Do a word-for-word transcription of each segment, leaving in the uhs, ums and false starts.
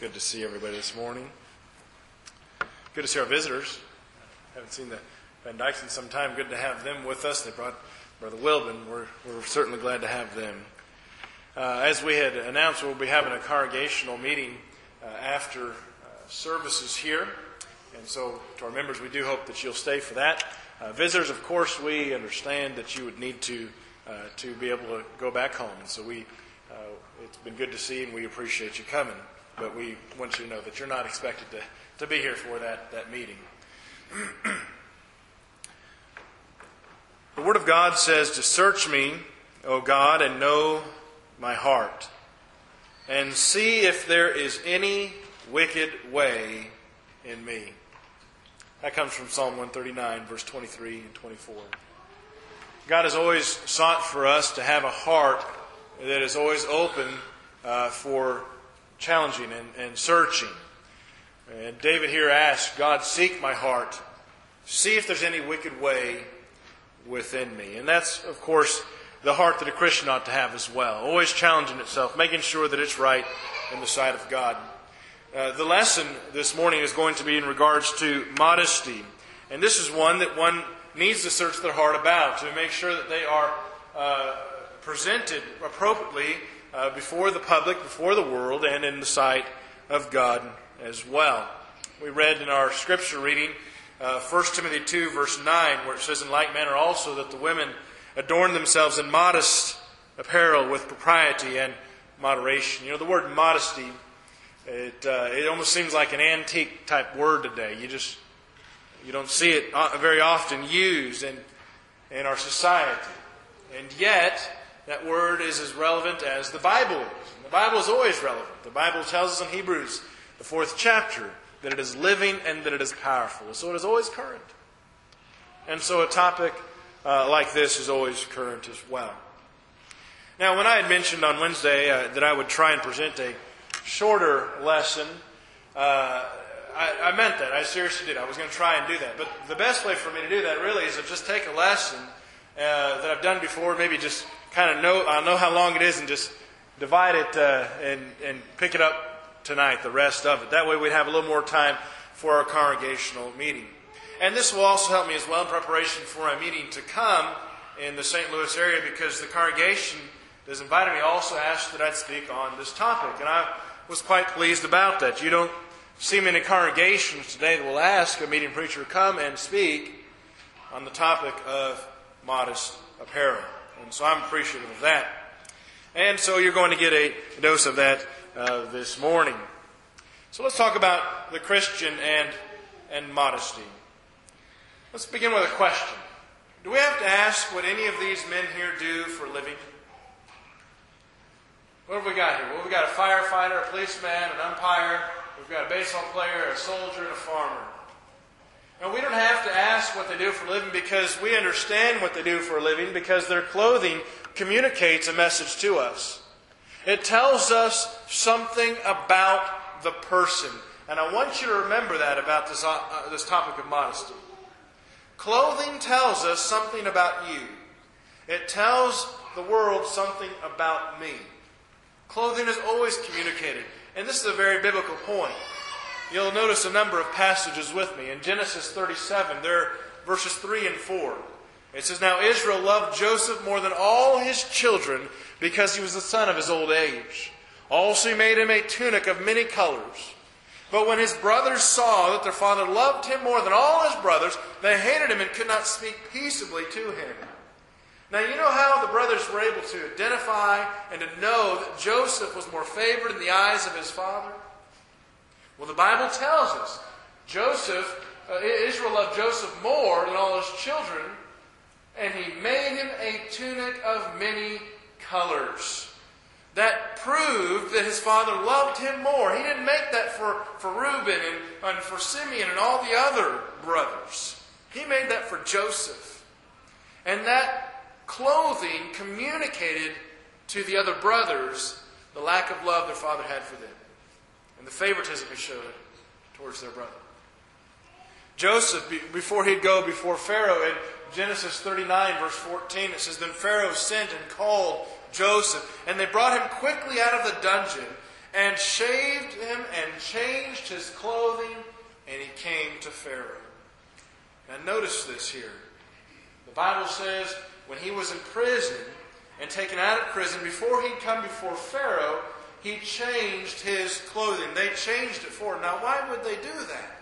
Good to see everybody this morning. Good to see our visitors. Haven't seen the Van Dykes in some time. Good to have them with us. They brought Brother Wilbin. We're, we're certainly glad to have them. Uh, as we had announced, we'll be having a congregational meeting uh, after uh, services here. And so to our members, we do hope that you'll stay for that. Uh, visitors, of course, we understand that you would need to uh, to be able to go back home. And so we, uh, it's been good to see, and we appreciate you coming. But we want you to know that you're not expected to, to be here for that, that meeting. The Word of God says to search me, O God, and know my heart, and see if there is any wicked way in me. That comes from Psalm one thirty-nine, verse twenty-three and twenty-four. God has always sought for us to have a heart that is always open uh, for challenging and, and searching. And David here asks, God, seek my heart. See if there's any wicked way within me. And that's, of course, the heart that a Christian ought to have as well. Always challenging itself, making sure that it's right in the sight of God. Uh, the lesson this morning is going to be in regards to modesty. And this is one that one needs to search their heart about to make sure that they are uh, presented appropriately uh, before the public, before the world, and in the sight of God as well. We read in our scripture reading uh, First Timothy two, verse nine, where it says, in like manner also that the women adorn themselves in modest apparel with propriety and moderation. You know, the word modesty, it uh, it almost seems like an antique type word today. You just you don't see it very often used in in our society, and yet that word is as relevant as the Bible is. And the Bible is always relevant. The Bible tells us in Hebrews, the fourth chapter, that it is living and that it is powerful. So it is always current. And so a topic uh, like this is always current as well. Now, when I had mentioned on Wednesday uh, that I would try and present a shorter lesson, uh, I, I meant that. I seriously did. I was going to try and do that. But the best way for me to do that really is to just take a lesson uh, that I've done before, maybe just kind of know, I'll know how long it is and just divide it uh, and, and pick it up tonight, the rest of it. That way we'd have a little more time for our congregational meeting. And this will also help me as well in preparation for a meeting to come in the Saint Louis area, because the congregation that has invited me also asked that I'd speak on this topic. And I was quite pleased about that. You don't see many congregations today that will ask a meeting preacher to come and speak on the topic of modest apparel. And so I'm appreciative of that. And so you're going to get a dose of that uh, this morning. So let's talk about the Christian and, and modesty. Let's begin with a question. Do we have to ask what any of these men here do for a living? What have we got here? Well, we've got a firefighter, a policeman, an umpire. We've got a baseball player, a soldier, and a farmer. Now, we don't have to ask what they do for a living because we understand what they do for a living, because their clothing communicates a message to us. It tells us something about the person. And I want you to remember that about this, uh, this topic of modesty. Clothing tells us something about you. It tells the world something about me. Clothing is always communicated. And this is a very biblical point. You'll notice a number of passages with me. In Genesis thirty-seven, there are verses three and four. It says, now Israel loved Joseph more than all his children because he was the son of his old age. Also he made him a tunic of many colors. But when his brothers saw that their father loved him more than all his brothers, they hated him and could not speak peaceably to him. Now, you know how the brothers were able to identify and to know that Joseph was more favored in the eyes of his father? Well, the Bible tells us Joseph, uh, Israel loved Joseph more than all his children, and he made him a tunic of many colors. That proved that his father loved him more. He didn't make that for, for Reuben and, and for Simeon and all the other brothers. He made that for Joseph. And that clothing communicated to the other brothers the lack of love their father had for them and the favoritism he showed towards their brother. Joseph, before he'd go before Pharaoh, in Genesis thirty-nine, verse fourteen, it says, then Pharaoh sent and called Joseph, and they brought him quickly out of the dungeon. and shaved him and changed his clothing, and he came to Pharaoh. Now notice this here. The Bible says when he was in prison and taken out of prison, before he'd come before Pharaoh, he changed his clothing. They changed it for him. Now why would they do that?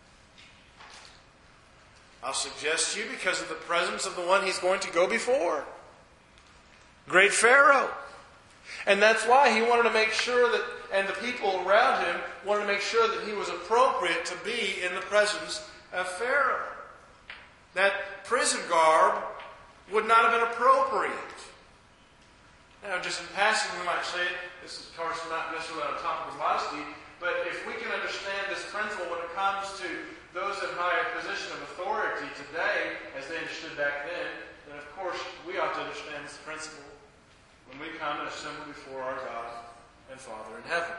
I'll suggest to you because of the presence of the one he's going to go before. Great Pharaoh. And that's why he wanted to make sure that, and the people around him wanted to make sure that he was appropriate to be in the presence of Pharaoh. That prison garb would not have been appropriate. Now, just in passing, we might say, this is, of course, not necessarily on a topic of modesty, but if we can understand this principle when it comes to those in higher position of authority today, as they understood back then, then of course we ought to understand this principle when we come and assemble before our God and Father in heaven.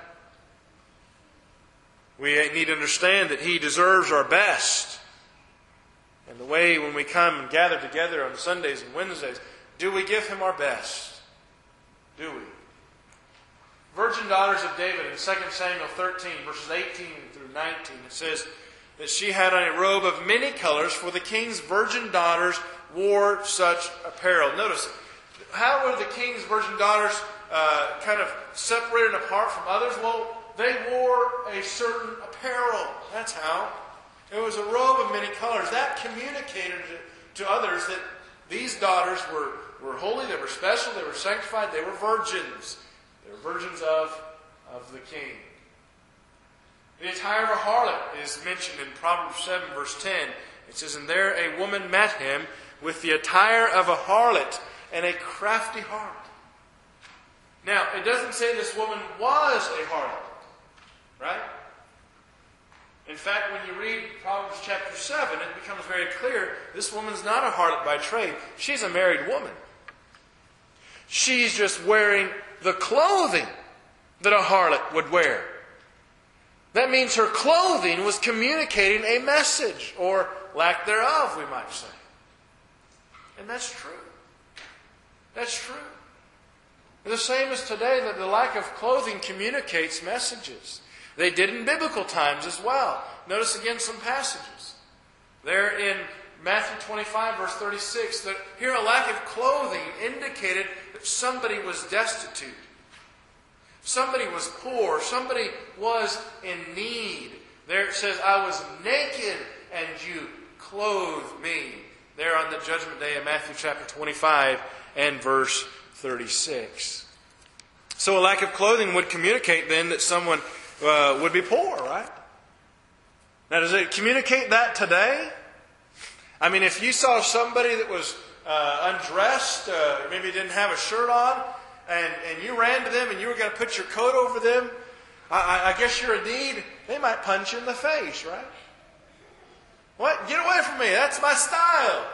We need to understand that He deserves our best. And the way when we come and gather together on Sundays and Wednesdays, do we give Him our best? Do we? Virgin daughters of David in Second Samuel thirteen, verses eighteen through nineteen, it says that she had on a robe of many colors, for the king's virgin daughters wore such apparel. Notice, how were the king's virgin daughters uh, kind of separated apart from others? Well, they wore a certain apparel. That's how. It was a robe of many colors. That communicated to, to others that these daughters were, were holy, they were special, they were sanctified, they were virgins. They were virgins of, of the king. The attire of a harlot is mentioned in Proverbs seven, verse ten. It says, "And there a woman met him with the attire of a harlot and a crafty heart." Now, it doesn't say this woman was a harlot, right? In fact, when you read Proverbs chapter seven, it becomes very clear this woman's not a harlot by trade. She's a married woman. She's just wearing the clothing that a harlot would wear. That means her clothing was communicating a message, or lack thereof, we might say. And that's true. That's true. The same as today, that the lack of clothing communicates messages. They did in biblical times as well. Notice again some passages. There in Matthew twenty-five, verse thirty-six, that here a lack of clothing indicated that somebody was destitute. Somebody was poor. Somebody was in need. There it says, "I was naked and you clothed me." There on the judgment day of Matthew chapter twenty-five and verse thirty-six. So a lack of clothing would communicate then that someone uh, would be poor, right? Now does it communicate that today? I mean, if you saw somebody that was uh, undressed, uh, maybe didn't have a shirt on, and, and you ran to them and you were going to put your coat over them, I, I guess you're in need, they might punch you in the face, right? What? Get away from me. That's my style.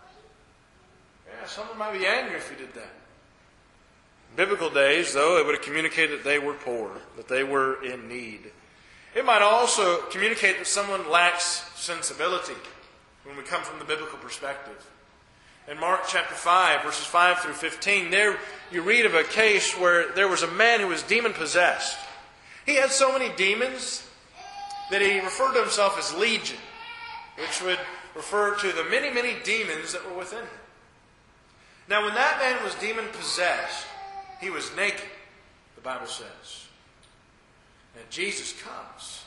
Yeah, someone might be angry if you did that. In biblical days, though, it would have communicated that they were poor, that they were in need. It might also communicate that someone lacks sensibility when we come from the biblical perspective. In Mark chapter five, verses five through fifteen, there you read of a case where there was a man who was demon-possessed. He had so many demons that he referred to himself as Legion, which would refer to the many, many demons that were within him. Now, when that man was demon-possessed, he was naked, the Bible says. And Jesus comes,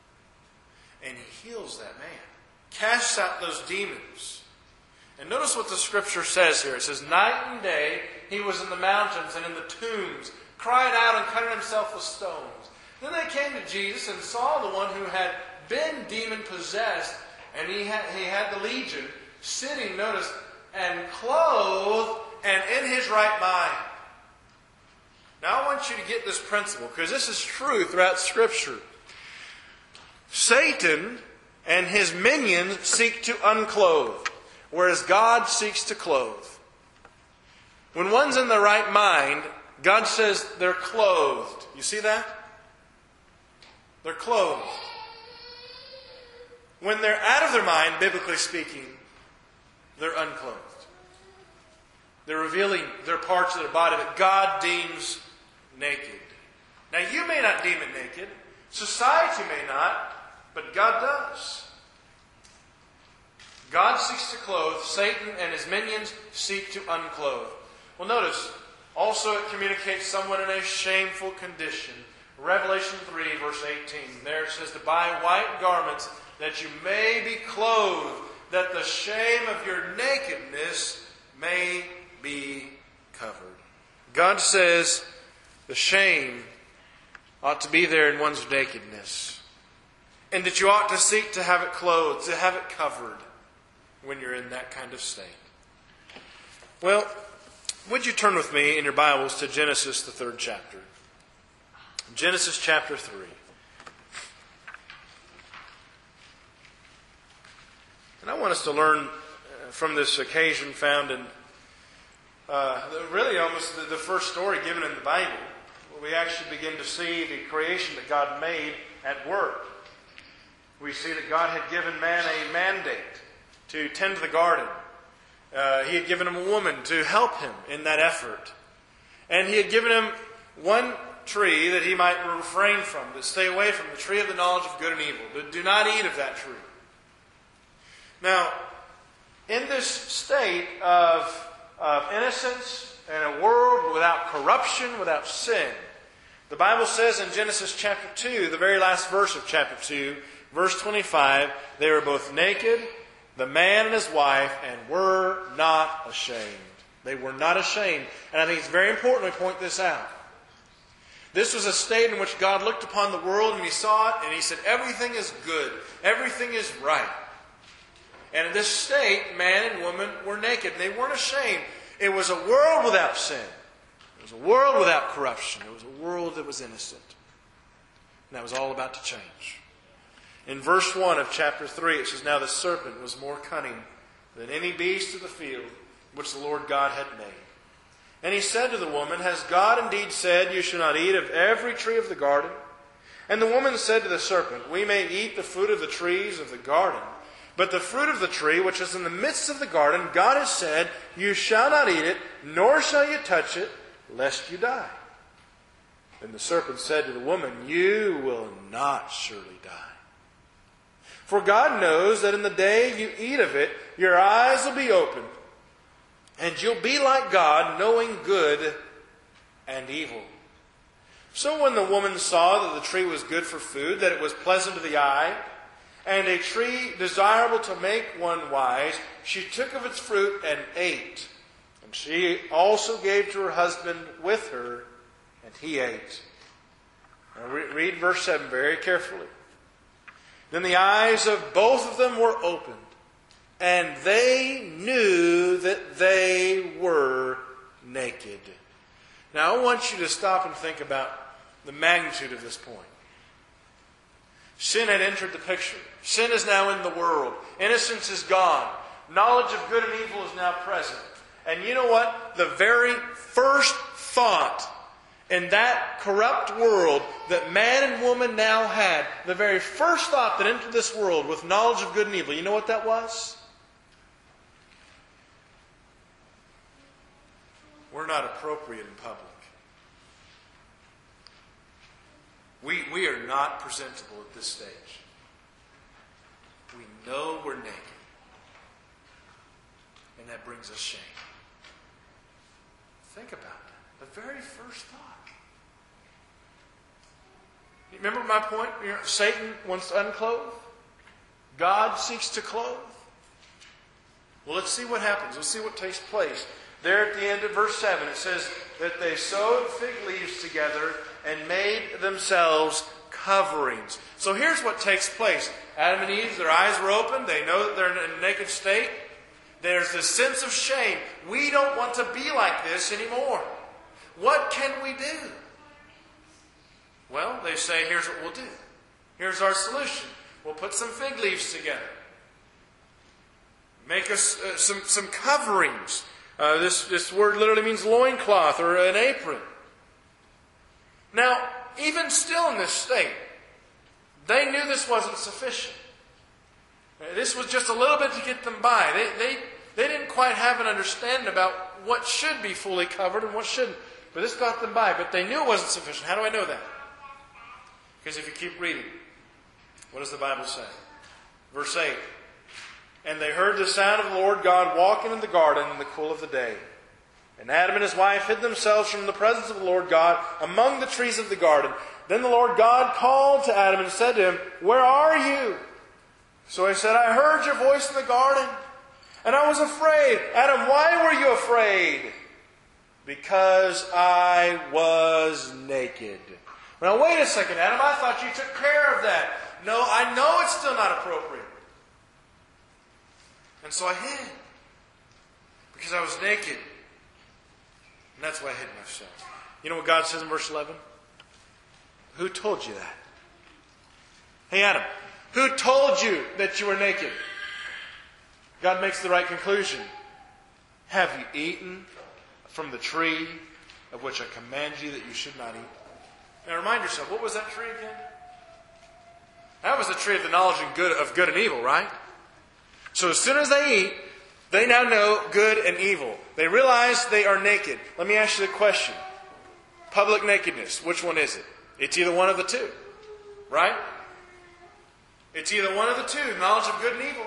and He heals that man, casts out those demons. And notice what the Scripture says here. It says, "Night and day He was in the mountains and in the tombs, cried out and cutting Himself with stones. Then they came to Jesus and saw the one who had been demon-possessed, and he had, he had the legion, sitting, notice, and clothed and in his right mind." Now I want you to get this principle, because this is true throughout Scripture. Satan and his minions seek to unclothe, whereas God seeks to clothe. When one's in the right mind, God says they're clothed. You see that? They're clothed. When they're out of their mind, biblically speaking, they're unclothed. They're revealing their parts of their body that God deems naked. Now, you may not deem it naked. Society may not, but God does. God seeks to clothe. Satan and his minions seek to unclothe. Well, notice, also it communicates someone in a shameful condition. Revelation three, verse eighteen. There it says to buy white garments that you may be clothed, that the shame of your nakedness may be covered. God says the shame ought to be there in one's nakedness. And that you ought to seek to have it clothed, to have it covered when you're in that kind of state. Well, would you turn with me in your Bibles to Genesis, the third chapter? Genesis chapter three. And I want us to learn from this occasion found in uh, really almost the, the first story given in the Bible. We actually begin to see the creation that God made at work. We see that God had given man a mandate to tend to the garden. Uh, he had given him a woman to help him in that effort. And he had given him one tree that he might refrain from, to stay away from, the tree of the knowledge of good and evil. To do not eat of that tree. Now, in this state of, of innocence and a world without corruption, without sin, the Bible says in Genesis chapter two, the very last verse of chapter two, verse twenty-five, they were both naked, the man and his wife, and were not ashamed. They were not ashamed. And I think it's very important we point this out. This was a state in which God looked upon the world and He saw it and He said, everything is good. Everything is right. And in this state, man and woman were naked. And they weren't ashamed. It was a world without sin. It was a world without corruption. It was a world that was innocent. And that was all about to change. In verse one of chapter three, it says, now the serpent was more cunning than any beast of the field which the Lord God had made. And he said to the woman, has God indeed said, you shall not eat of every tree of the garden? And the woman said to the serpent, we may eat the fruit of the trees of the garden, but the fruit of the tree which is in the midst of the garden, God has said, you shall not eat it, nor shall you touch it, lest you die. Then the serpent said to the woman, you will not surely die. For God knows that in the day you eat of it, your eyes will be opened, and you'll be like God, knowing good and evil. So when the woman saw that the tree was good for food, that it was pleasant to the eye, and a tree desirable to make one wise, she took of its fruit and ate. And she also gave to her husband with her, and he ate. Now read verse seven very carefully. Then the eyes of both of them were opened, and they knew that they were naked. Now I want you to stop and think about the magnitude of this point. Sin had entered the picture. Sin is now in the world. Innocence is gone. Knowledge of good and evil is now present. And you know what? The very first thought in that corrupt world that man and woman now had, the very first thought that entered this world with knowledge of good and evil, you know what that was? We're not appropriate in public. We, we are not presentable at this stage. We know we're naked. And that brings us shame. Think about that. The very first thought. You remember my point? You know, Satan wants to unclothe. God seeks to clothe. Well, let's see what happens. Let's see what takes place. There at the end of verse seven, it says that they sewed fig leaves together and made themselves coverings. So here's what takes place. Adam and Eve, their eyes were open. They know that they're in a naked state. There's this sense of shame. We don't want to be like this anymore. What can we do? Well, they say, here's what we'll do. Here's our solution. We'll put some fig leaves together. Make us uh, some, some coverings. Uh, this, this word literally means loincloth or an apron. Now, even still in this state, they knew this wasn't sufficient. This was just a little bit to get them by. They, they, they didn't quite have an understanding about what should be fully covered and what shouldn't. But this got them by. But they knew it wasn't sufficient. How do I know that? Because if you keep reading, what does the Bible say? Verse eight. And they heard the sound of the Lord God walking in the garden in the cool of the day. And Adam and his wife hid themselves from the presence of the Lord God among the trees of the garden. Then the Lord God called to Adam and said to him, Where are you? So he said, I heard your voice in the garden, and I was afraid. Adam, why were you afraid? Because I was naked. Now wait a second, Adam, I thought you took care of that. No, I know it's still not appropriate. And so I hid. Because I was naked. And that's why I hid myself. You know what God says in verse eleven? Who told you that? Hey Adam, who told you that you were naked? God makes the right conclusion. Have you eaten from the tree of which I command you that you should not eat? Now remind yourself, what was that tree again? That was the tree of the knowledge and good, of good and evil, right? So as soon as they eat, they now know good and evil. They realize they are naked. Let me ask you the question. Public nakedness, which one is it? It's either one of the two. Right? It's either one of the two, knowledge of good and evil.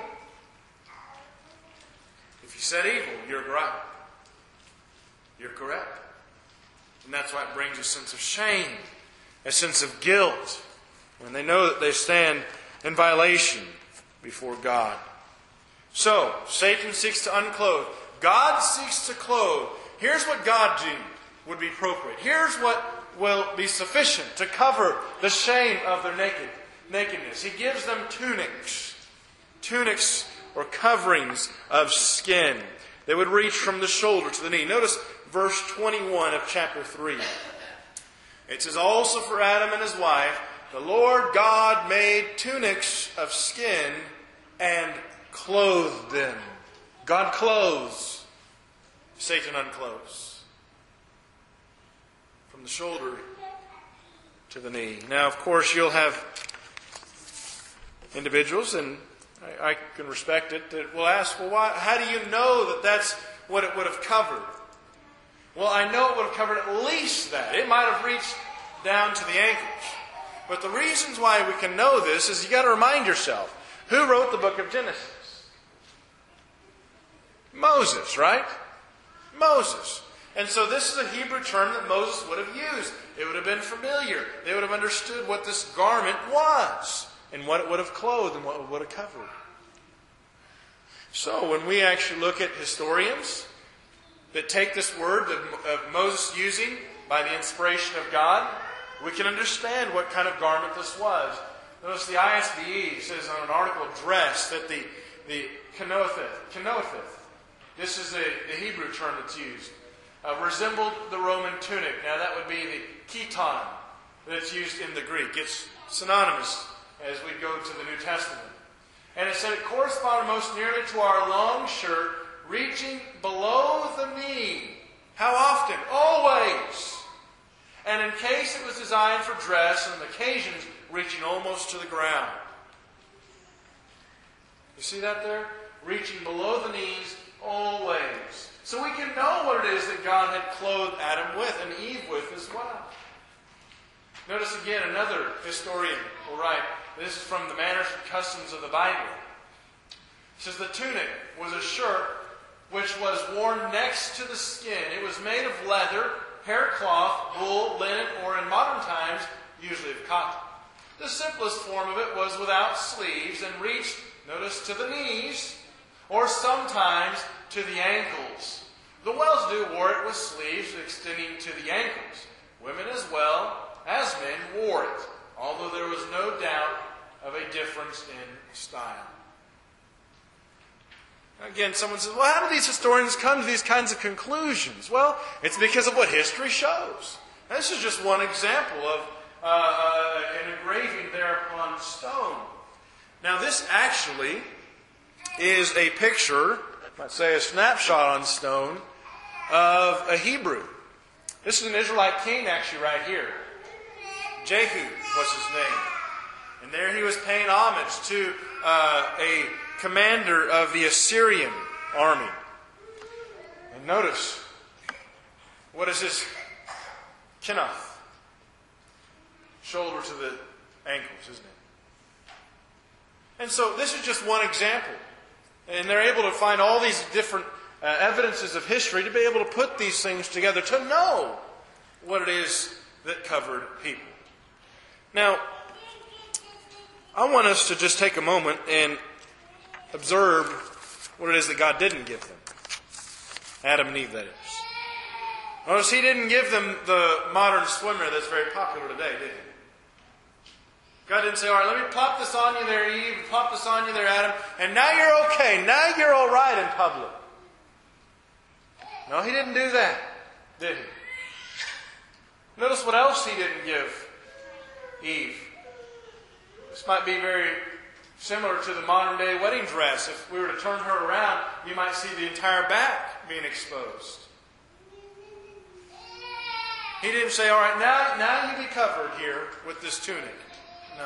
If you said evil, you're right. You're correct. And that's why it brings a sense of shame, a sense of guilt, when they know that they stand in violation before God. So, Satan seeks to unclothe. God seeks to clothe. Here's what God do would be appropriate. Here's what will be sufficient to cover the shame of their naked nakedness. He gives them tunics. Tunics or coverings of skin. They would reach from the shoulder to the knee. Notice verse twenty-one of chapter three. It says, Also for Adam and his wife, the Lord God made tunics of skin and clothed them. God clothes. Satan unclothes. From the shoulder to the knee. Now, of course, you'll have individuals, and I, I can respect it, that will ask, well, why, how do you know that that's what it would have covered? Well, I know it would have covered at least that. It might have reached down to the ankles. But the reasons why we can know this is you got to remind yourself, who wrote the book of Genesis? Moses, right? Moses. And so this is a Hebrew term that Moses would have used. It would have been familiar. They would have understood what this garment was and what it would have clothed and what it would have covered. So when we actually look at historians that take this word of Moses using by the inspiration of God, we can understand what kind of garment this was. Notice the I S B E says on an article, dress, that the, the kenotheth, kenotheth, this is the, the Hebrew term that's used, uh, resembled the Roman tunic. Now that would be the chiton that's used in the Greek. It's synonymous as we go to the New Testament. And it said it corresponded most nearly to our long shirt, reaching below the knee. How often? Always. And in case it was designed for dress, and on occasions reaching almost to the ground. You see that there? Reaching below the knees, always. So we can know what it is that God had clothed Adam with and Eve with as well. Notice again, another historian will write, this is from the Manners and Customs of the Bible. It says the tunic was a shirt which was worn next to the skin. It was made of leather, hair cloth, wool, linen, or in modern times, usually of cotton. The simplest form of it was without sleeves and reached, notice, to the knees, or sometimes to the ankles. The well-to-do wore it with sleeves extending to the ankles. Women as well as men wore it, although there was no doubt of a difference in style. Again, someone says, well, how do these historians come to these kinds of conclusions? Well, it's because of what history shows. And this is just one example of uh, uh, an engraving there upon stone. Now, this actually is a picture, let's say a snapshot on stone, of a Hebrew. This is an Israelite king actually right here. Jehu was his name. And there he was paying homage to uh, a commander of the Assyrian army. And notice, what is his kenoth? Shoulder to the ankles, isn't it? And so this is just one example. And they're able to find all these different uh, evidences of history to be able to put these things together, to know what it is that covered people. Now, I want us to just take a moment and observe what it is that God didn't give them. Adam and Eve, that is. Notice He didn't give them the modern swimmer that's very popular today, did He? God didn't say, all right, let me plop this on you there, Eve, and plop this on you there, Adam, and now you're okay. Now you're all right in public. No, He didn't do that, did He? Notice what else He didn't give Eve. This might be very similar to the modern day wedding dress. If we were to turn her around, you might see the entire back being exposed. He didn't say, all right, now, now you be covered here with this tunic. No.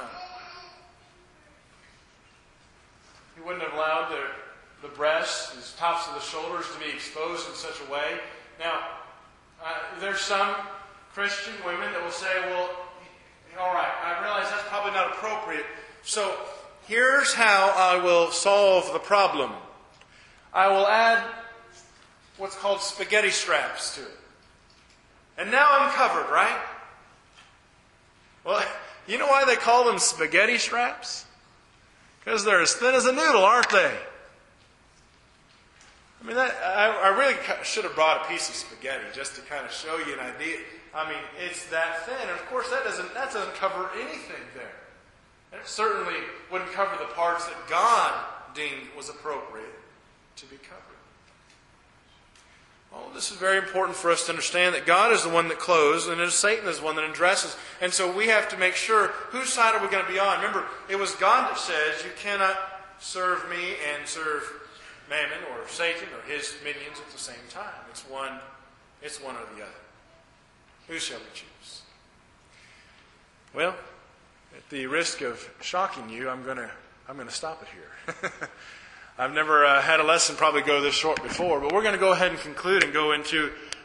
He wouldn't have allowed the, the breasts, the tops of the shoulders to be exposed in such a way. Now, uh, there's some Christian women that will say, well, all right, I realize that's probably not appropriate. So here's how I will solve the problem. I will add what's called spaghetti straps to it. And now I'm covered, right? Well, you know why they call them spaghetti straps? Because they're as thin as a noodle, aren't they? I mean, that, I, I really should have brought a piece of spaghetti just to kind of show you an idea. I mean, it's that thin. And of course, that doesn't, that doesn't cover anything there. And it certainly wouldn't cover the parts that God deemed was appropriate to be covered. Well, this is very important for us to understand that God is the one that clothes and Satan is the one that undresses. And so we have to make sure, whose side are we going to be on? Remember, it was God that says, you cannot serve me and serve Mammon or Satan or his minions at the same time. It's one, it's one or the other. Who shall we choose? Well, at the risk of shocking you, I'm going to I'm going to stop it here. I've never uh, had a lesson probably go this short before, but we're going to go ahead and conclude and go into